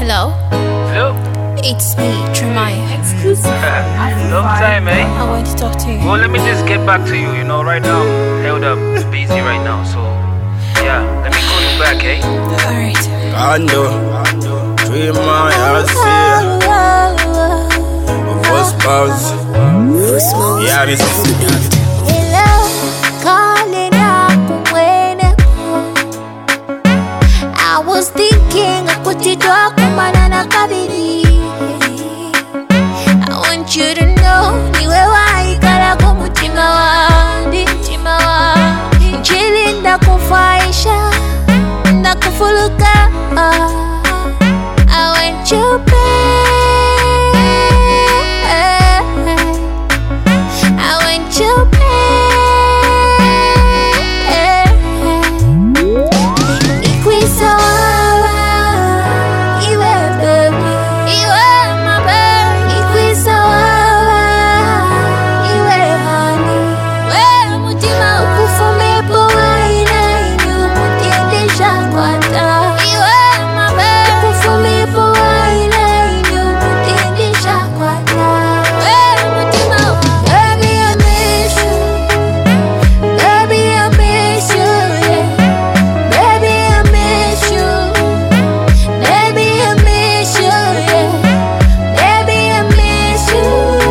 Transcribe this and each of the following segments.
Hello? Hello? It's me, Tremaya. Long time, eh? I want to talk to you. Well, let me just get back to you. Right now I'm held up, busy right now. So, yeah, let me call you back, eh? Alright. Ando, Tremaya, Voice Pause. Yeah, this is Hello, calling up when I was thinking I could talk banana kabiri. I want you to know niwe waikala kumutima wandi njili ndakufaisha ndakufuluka. I want you back. I want you back. Ikwisawa, iwe baby, iwe my baby. Ikwisawa, iwe honey, we mutima ukufumepo waina inu mutiendesha kwata. Iwe my baby, ukufumepo waina inu mutiendesha kwata. We mutima baby, I miss you. Baby, I miss you, yeah. Baby, I miss you. Baby, I miss you, yeah. Baby, I miss you.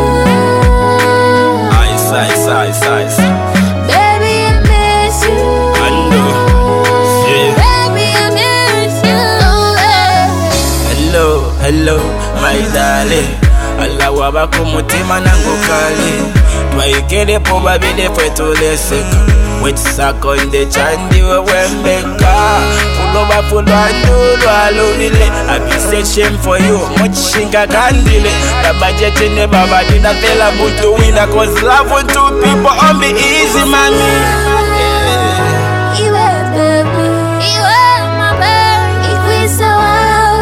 Ice. Baby, I miss you. Ando, yeah. Baby, I miss you. Hello, my darling. Allah wabako mutima nango kale. Twaikele po babile fwetuleseka. Wetisakonde chandi wewembeka. Uloba fulwa ndulu aluvile. I be say shame for you. Muchishinga kandile. Rabajete ne baba dina tela butu wina. Cause love with two people on me easy, mami. Iwe baby, iwe my baby. Ikwisawa,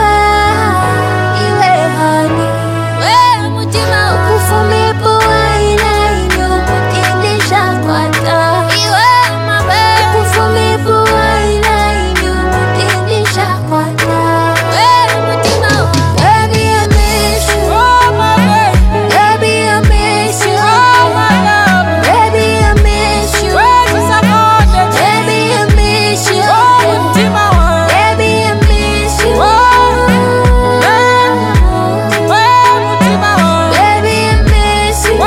iwe honey, we mutima ukufumepo waina inu mutiendesha kwata. Iwe my baby, ukufumepo waina inu mutiendesha kwata. We mutima, baby, I miss you. Baby, I miss you. Baby, I miss you. Baby, I miss you. Baby, I miss you. Baby, I miss you.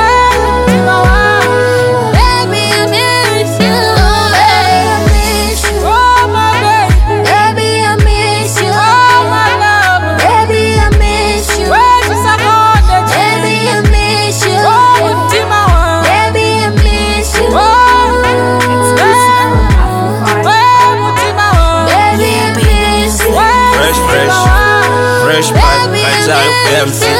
Baby, I miss you. Baby, I miss you. Baby, I miss you. Baby, I miss you. Baby, I miss you. Baby, I miss you. Baby, I miss you. Fresh, by MC.